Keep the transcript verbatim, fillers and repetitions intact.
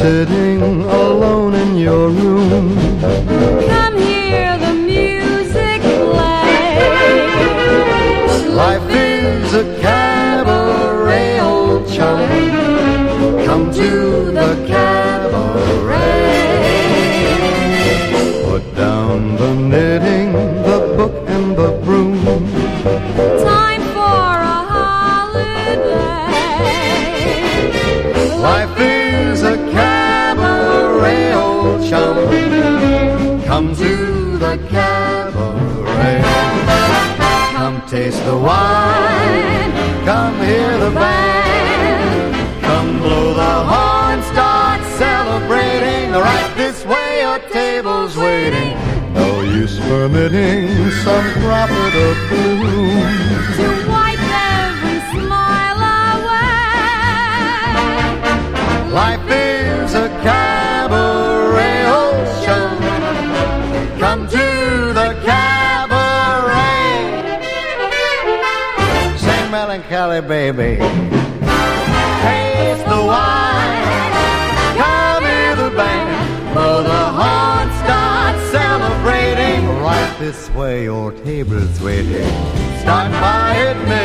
sitting alone in your room. Come hear the music play. Life is a cabaret, old chum. Come to the cabaret. Put down the knitting, the book and the broom. Time for a holiday. Life is a cabaret, old chum. Come to the cabaret. Come taste the wine. Come hear the band. Come blow the horn, start celebrating. Right this way, your table's waiting. No use permitting some prophet of gloom To wipe every smile away. Life is a cabaret, old chum. Come to the cabaret. Sing melancholy, baby. Taste the wine. Come hear the band. Blow the horn, start celebrating. Right this way, your table's waiting. Start by admitting